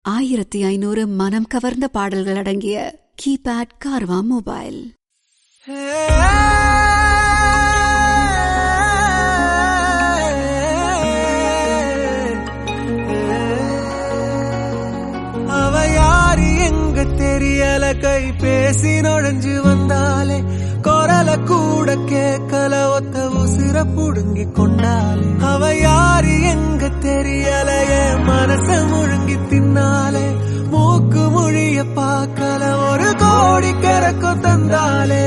1500 மனம் கவர்ந்த பாடல்கள் அடங்கிய கீபேட் கார்வா மொபைல். அவ யாரு எங்க தெரியல, கை பேசி நுழைஞ்சு வந்தாலே குரல கூட கேட்கல, ஒத்த உசிர புடுங்கி கொண்டாலே. அவ யாரு எங்க தெரியல, என் மனச முழுங்கி தின்னாலே. மூக்கு மொழிய பார்க்கல, ஒரு கோடி கரக்கம் தந்தாலே.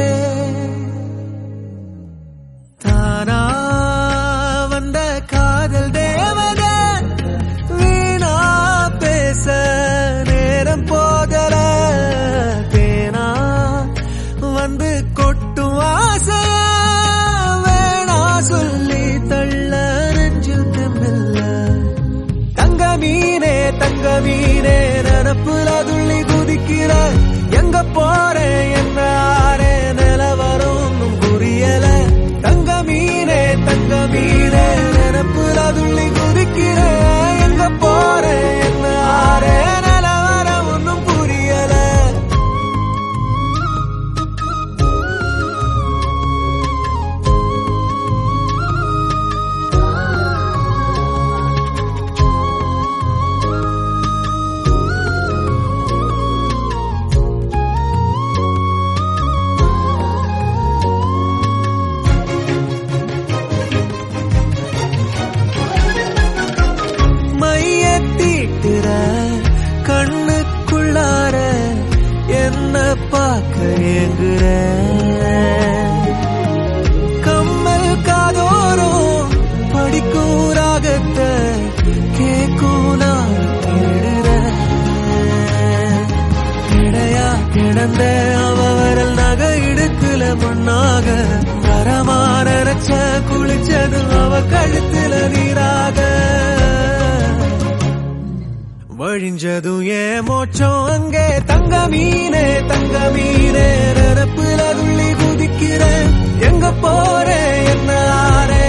தானா வந்த காதல் தேவதை, வீணா பேச நேரம் போகல. தேனா வந்து கொட்டும் ஆசைய வேணா சொல்லி தள்ள நெஞ்சில் தெம்பில்ல. தங்க மீனே நினப்புல துள்ளி குதிக்கிற, எங்க போறேன் என்ன ஆறே நிலவரும் புரியல. தங்க மீனே நினப்புல துள்ளி குதிக்கிற, எங்க போறேன் என்ன ஆறே நிலவரம் ஒன்னும் புரியல. கண்ணுக்குள்ளார என்ன பார்க்க ஏங்குற, கம்மல் காதோறும் படிக்கும் ராகத்தை கேட்கும் நான் தேடுற. கிடையா கிடந்த அவ வரல் நகை இடுக்குல மண்ணாக, வரமா நினைச்ச குளிச்சது அவ கழுத்துல நீராக. வழிஞ்சதும் ஏன் மோச்சம் அங்கே. தங்க மீனே நினப்புல துள்ளி குதிக்கிறேன், எங்க போறேன் என்ன ஆறே